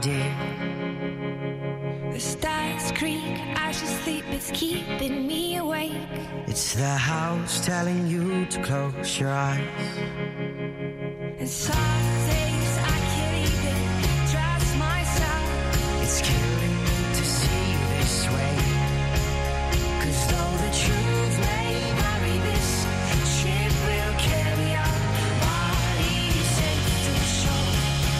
dear. The stars creak, I should sleep, it's keeping me awake. It's the house telling you to close your eyes. And some days I can't even trust myself. It's killing me to see you this way. 'Cause though the truth may vary, this ship will carry our bodies safe to shore.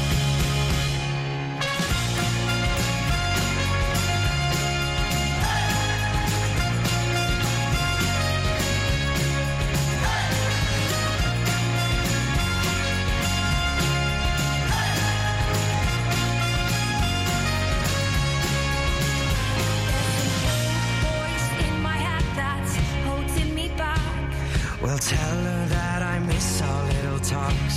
Well, tell her that I miss our little talks.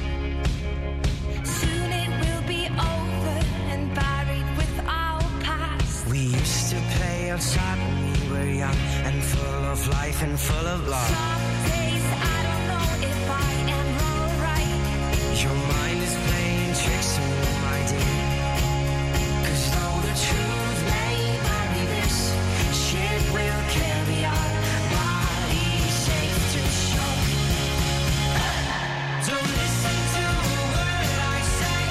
Soon it will be over and buried with our past. We used to play outside when we were young and full of life and full of love. Some days I don't know if I am alright. Your mind is playing tricks on me, my dear. 'Cause though the truth may vary, this ship will carry our bodies safe to shore. Don't listen to a word I say.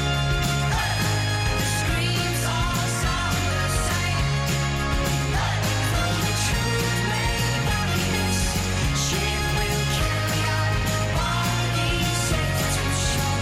The screams all sound the same. Though the truth may vary, this ship will carry our bodies safe to shore.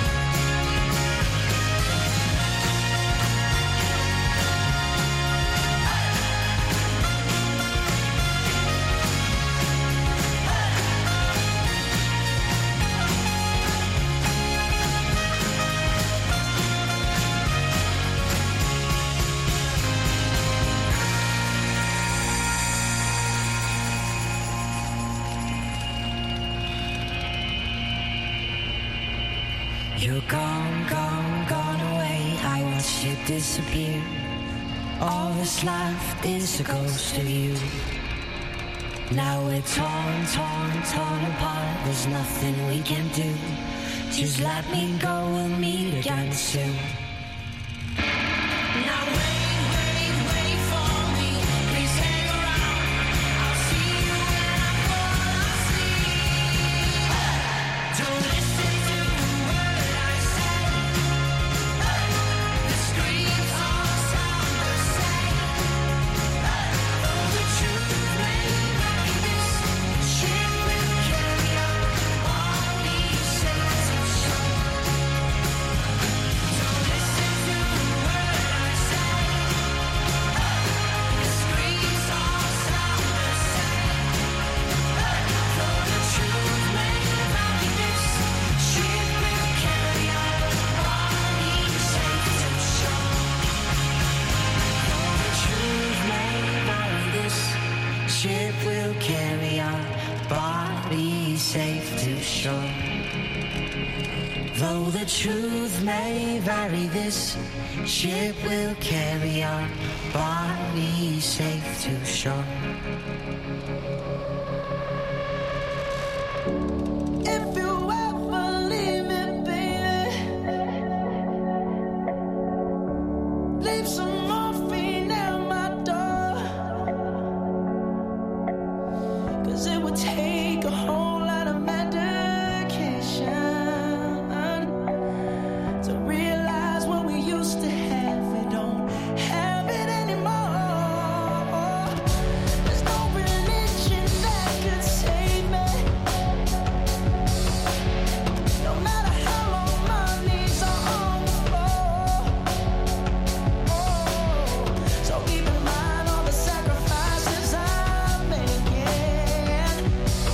You're gone, gone, gone away. I watched you disappear. All that's left is a ghost of you. Now we're torn, torn, torn apart. There's nothing we can do. Just let me go, we'll meet again soon. Now wait, wait, wait for me. Please hang around. I'll see you when I fall asleep. Don't listen to a word I say. The screams all sound the same. Though the truth may vary, this ship will carry our bodies safe to shore. Don't listen to a word I say. The screams all sound the same. Though the truth may vary, this ship will carry our bodies safe to shore. Though the truth may vary, this ship will carry our bodies safe to shore. Though the truth may vary, this ship will carry our bodies safe to shore. If you ever leave me, baby, leave some morphine at my door. 'Cause it would take a whole lot of medication to realize what we used to have. We don't have it anymore. There's no religion that could save me. No matter how long my knees are on the floor. So keep in mind all the sacrifices I'm making.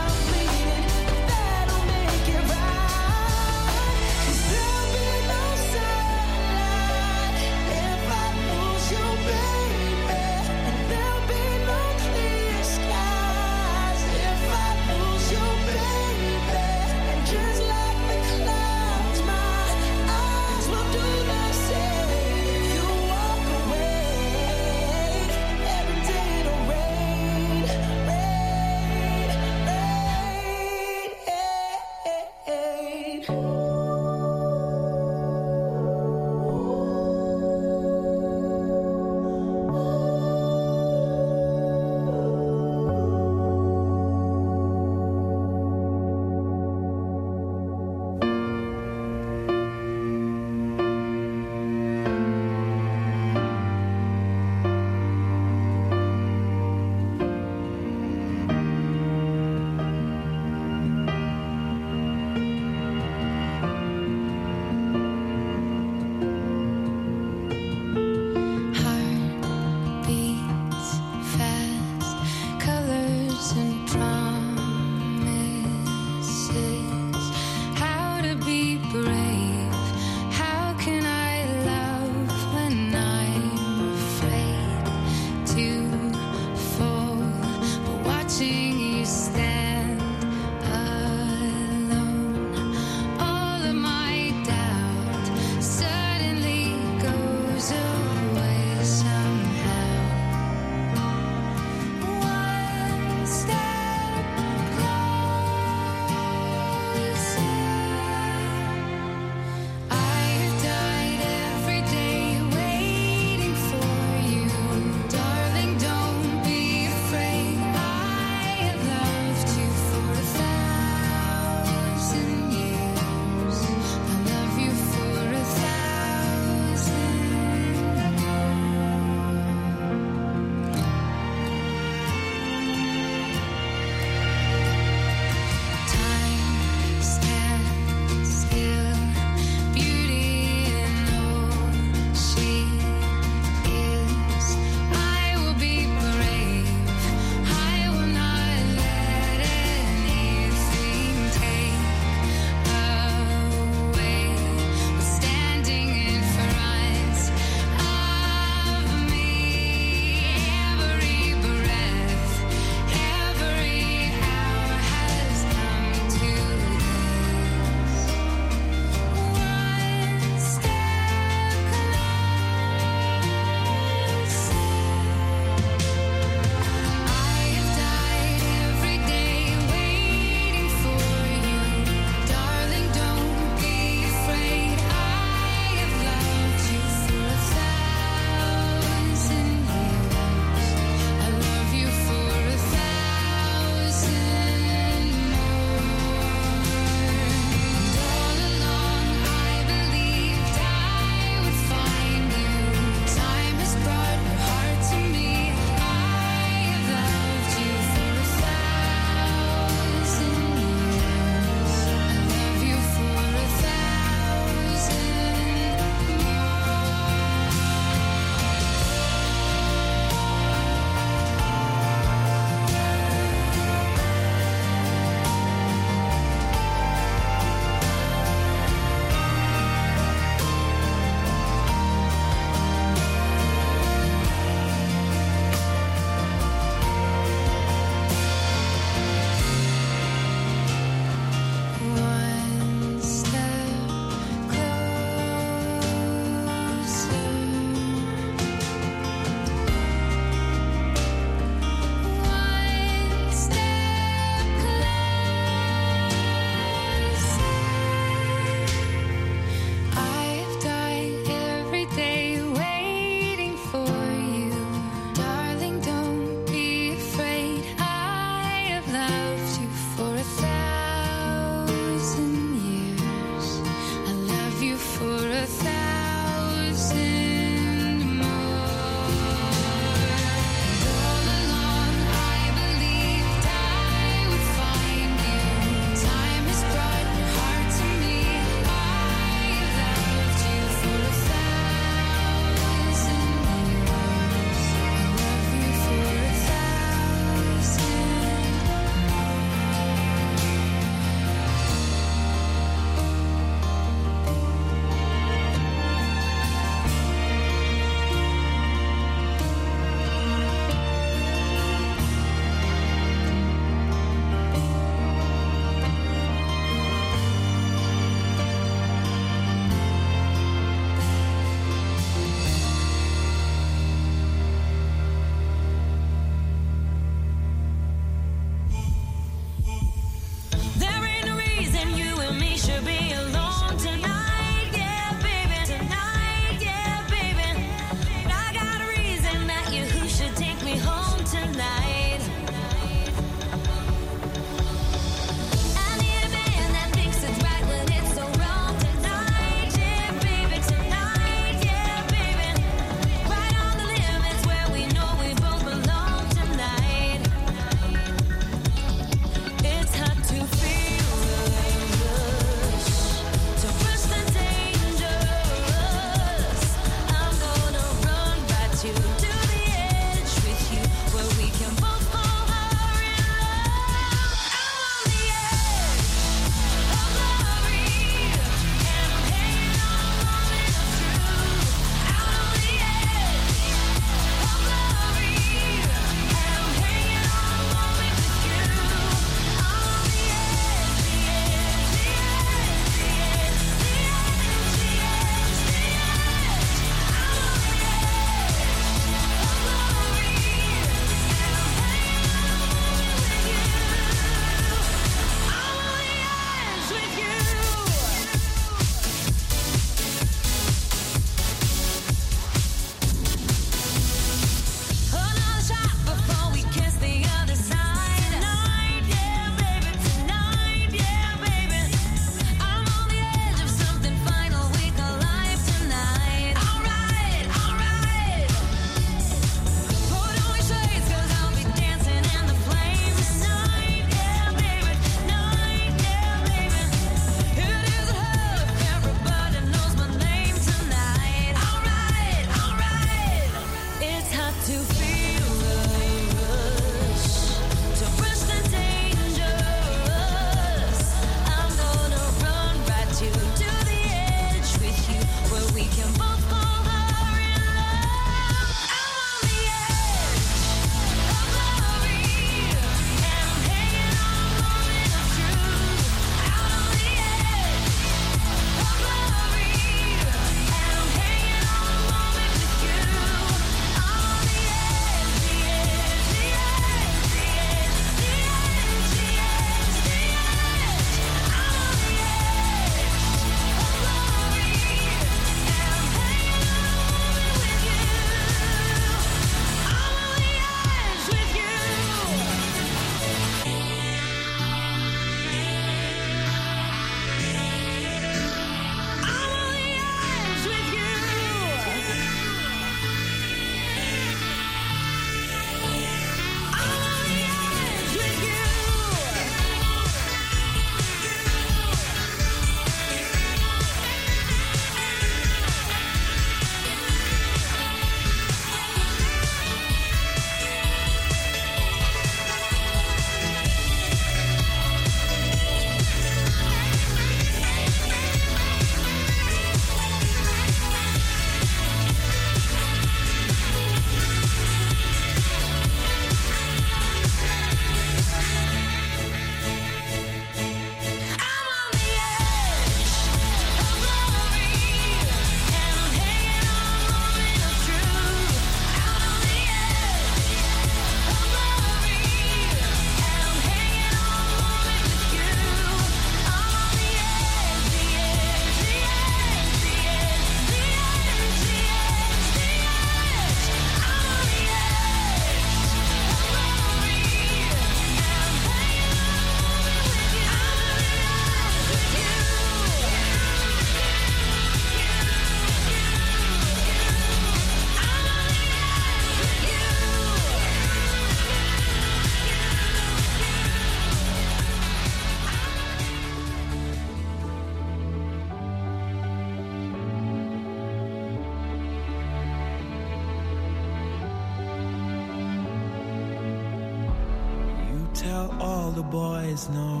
tell all the boys no.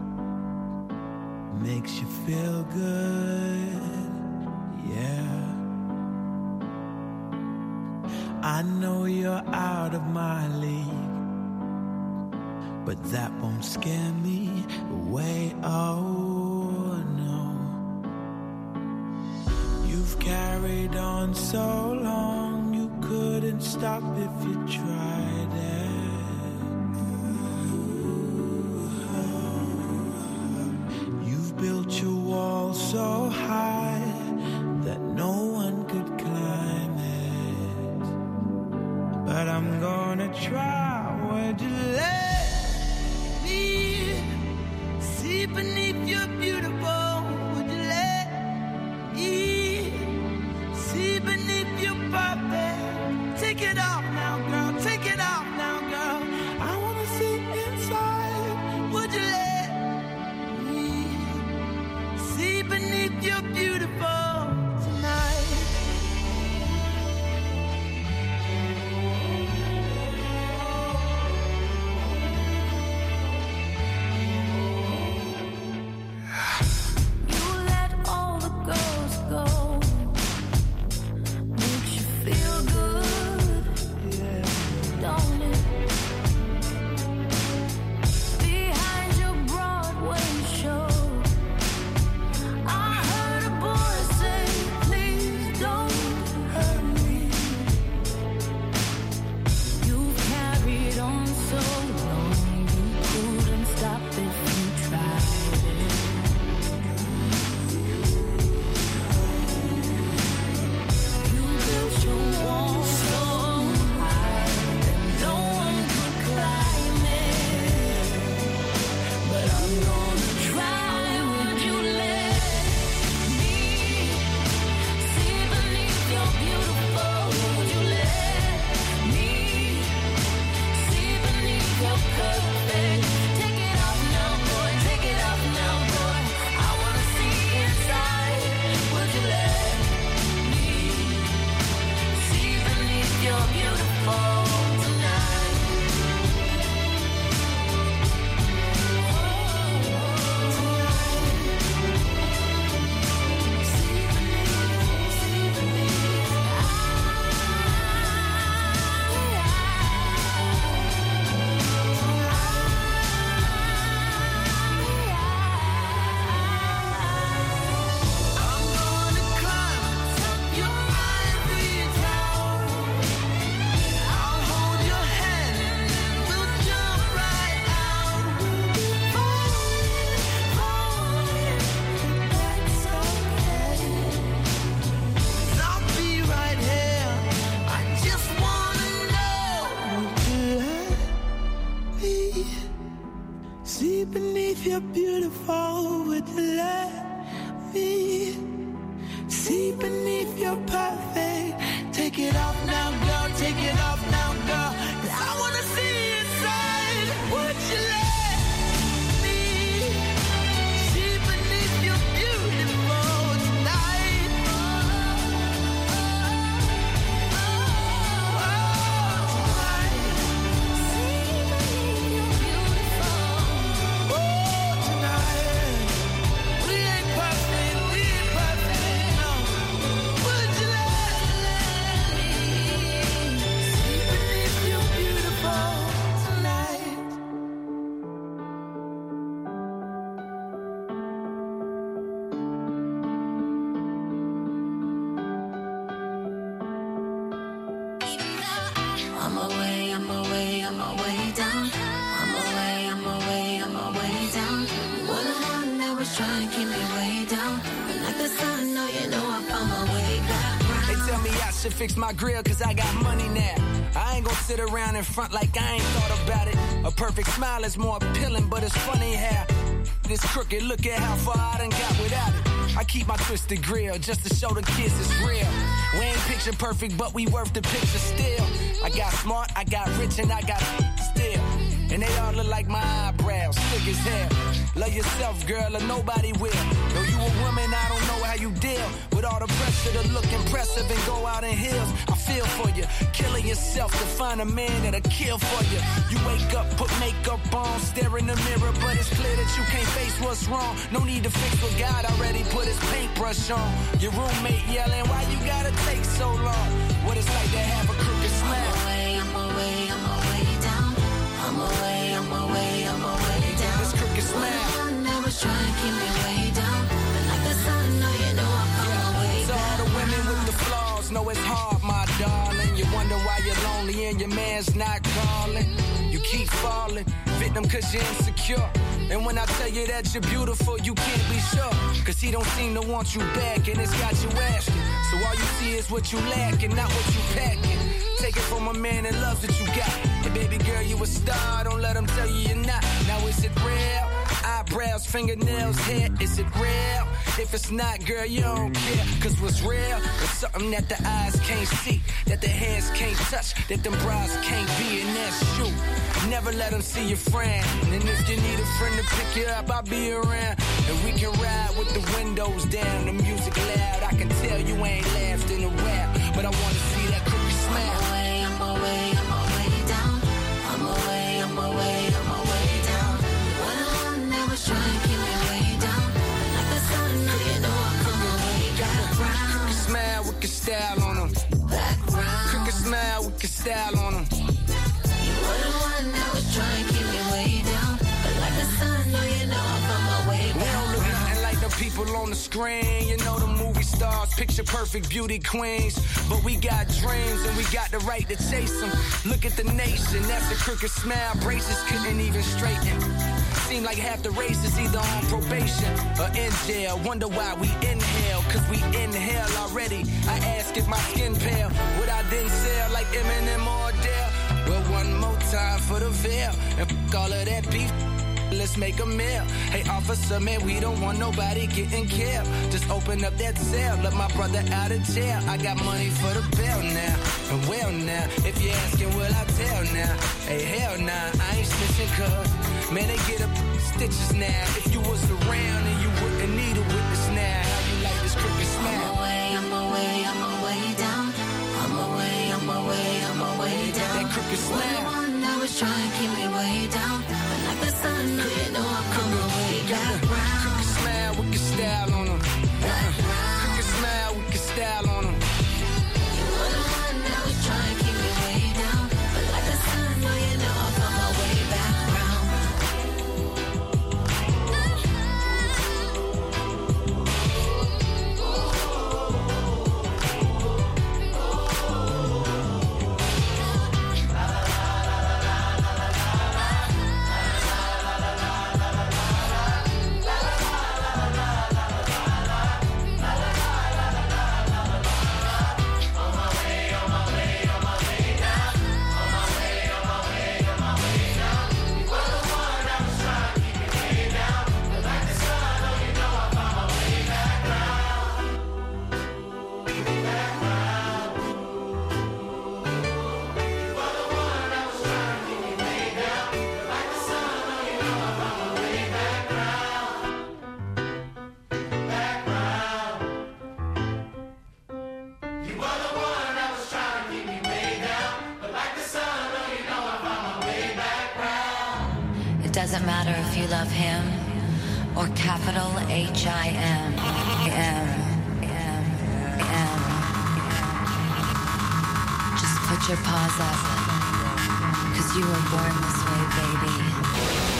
Makes you feel good, yeah. I know you're out of my league, but that won't scare me away, oh no. You've carried on so long, you couldn't stop if you tried it. You've built your wall so high that no one could climb it. But I'm gonna try. Would you let me see beneath your beautiful? Would you let me see beneath your perfect? Take it off now, girl. Take it off now, girl. I wanna see inside. Would you let me see beneath your beautiful tonight? You let all the girls go. Makes you feel good, don't it? Behind your Broadway show, I heard a boy say, please don't hurt me. You've carried on so long, you couldn't stop if you tried it. You built your wall so high that no one could climb it. But I'm gonna try. Would you let me see beneath your beautiful? Would you let me see beneath your perfect? Take it off now, boy. Take it off now, boy. I wanna see inside. Would you let me see beneath your beautiful tonight? I'm gonna climb your ivory tower. I'll hold your hand and we'll jump right out. Falling, that's okay. 'Cause I'll be right here. I just wanna know, would you let me see beneath your beautiful? Would you let me see beneath your perfect? Take it off now, girl. Take it off now, girl. 'Cause I wanna see inside. Would you let me see beneath your beautiful tonight? Tonight. We ain't perfect, no. Would you let me see beneath your beautiful tonight? I'm away, I'm away, I'm away down. I'm away, I'm away, I'm away down. What a one that was trying to keep me way down. And like the sun, no, you know I found my way back round. They tell me I should fix my grill cause I got money now. I ain't gonna sit around in front like I ain't thought about it. A perfect smile is more appealing, but it's funny how this crooked, look at how far I done got without it. I keep my twisted grill just to show the kids it's real. We ain't picture perfect, but we worth the picture still. I got smart, I got rich, and I got still. And they all look like my eyebrows, thick as hell. Love yourself, girl, or nobody will. Though you a woman, I don't know how you deal with all the pressure to look impressive and go out in heels. I feel for you. Killing yourself to find a man that'll kill for you. You wake up, put makeup on, stare in the mirror, but it's clear that you can't face what's wrong. No need to fix what God already put his paintbrush on. Your roommate yelling, why you gotta take so long? What it's like to have a crooked smile. I'm away down. I'm away down. This crooked smile. One that was trying to keep me way down. But like the sun, no, you know I'm on my way To all the women with the flaws, know it's hard, my darling. You wonder why you're lonely and your man's not calling. You keep falling, victim cause you're insecure. And when I tell you that you're beautiful, you can't be sure. Cause he don't seem to want you back and it's got you asking. So all you see is what you lack and not what you packing. Take it from a man that loves what you got. And baby girl, you a star, don't let him tell you you're not. Now is it real? Eyebrows, fingernails, hair, is it real? If it's not, girl, you don't care. Cause what's real is something that the eyes can't see, that the hands can't touch, that them bras can't be, and that's you. Never let them see your friend. And if you need a friend to pick you up, I'll be around. And we can ride with the windows down, the music loud. I can tell you ain't laughed in a while, but I wanna see that crooked smile. I'm away down. I'm away down. One that was trying to keep me way down. But like the sun, no, you know I'm on my way back round. Crooked smile with your style on them. Back round. Crooked smile with your style on them. You were the one that was trying to keep me way down. But like the sun, no, you know I'm on my way We back don't look nothing like the people on the screen. You know the movie stars, picture perfect beauty queens. But we got dreams and we got the right to chase them. Look at the nation, that's a crooked smile. Braces couldn't even straighten. Seem like half the race is either on probation or in jail. Wonder why we inhale, cause we inhale already. I ask if my skin pale, would I then sell like Eminem or Adele? Well, one more time for the veil, and f*** all of that beef. Let's make a meal. Hey, officer, man, we don't want nobody getting killed. Just open up that cell, let my brother out of jail. I got money for the bill now. And well now, if you're asking, will I tell now? Hey, hell nah, I ain't snitching cuz. Man, they get up stitches now. If you was around and you wouldn't need a witness now. How you like this crooked smile? I'm away down. I'm away down. That crooked smile. One that was trying to keep me way down. But like the sun, no, you know I'm on my way back round. Crooked smile with your style on them. Back round. Crooked smile with your style on them. You were the one that was trying to keep me way down. But like the sun, no, you know I'm on my way back round. It doesn't matter if you love him or capital H-I-M. Just put your paws up, 'cause you were born this way, baby.